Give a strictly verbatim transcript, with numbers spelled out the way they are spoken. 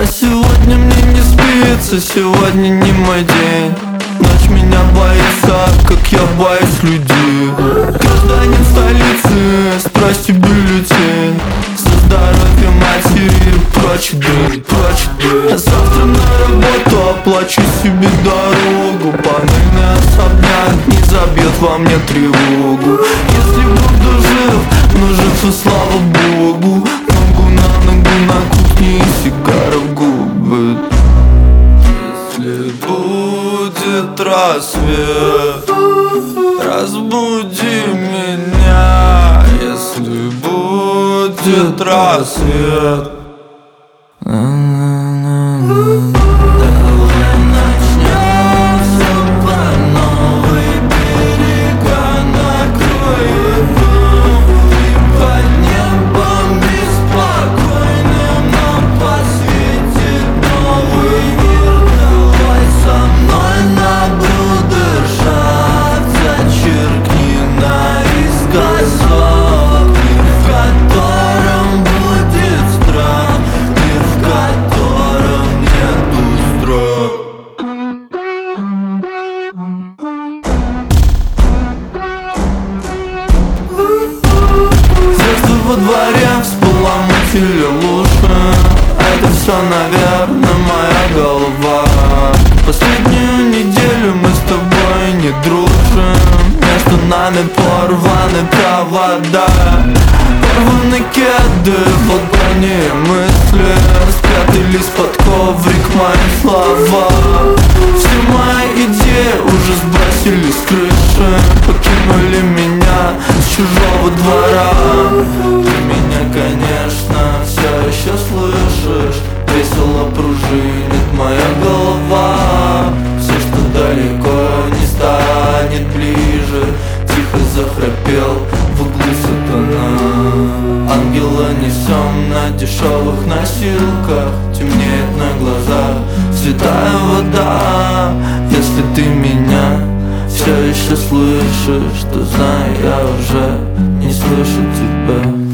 сегодня мне не спится, сегодня не мой день. Ночь меня боится, как я боюсь людей. Гражданин столицы, спроси бюллетень. За здоровье матери, прочь дрянь, прочь дрянь. А завтра на работу оплачу себе дорогу. Панельный особняк не забьет во мне тревогу. Если буду жив, но жив и слава богу. Ногу на ногу на кухне и сигара в губы. Если будет рассвет, разбуди меня. Если будет рассвет, во дворе взбаламутили лужи. Это все, наверное, моя голова. Последнюю неделю мы с тобой не дружим. Между нами порваны провода, порваны кеды, вот брони мысли. Спрятались под коврик мои слова. Все мои идеи уже сбросили с крыши, покинули меня с чужого двора. Ты меня, конечно, все еще слышишь. Весело пружинит моя голова. Все, что далеко, не станет ближе. Тихо захрапел в углу сатана. Ангела несем на дешевых носилках. Темнеет на глазах святая вода. Если ты меня все еще слышишь, то знай, я уже не слышу тебя.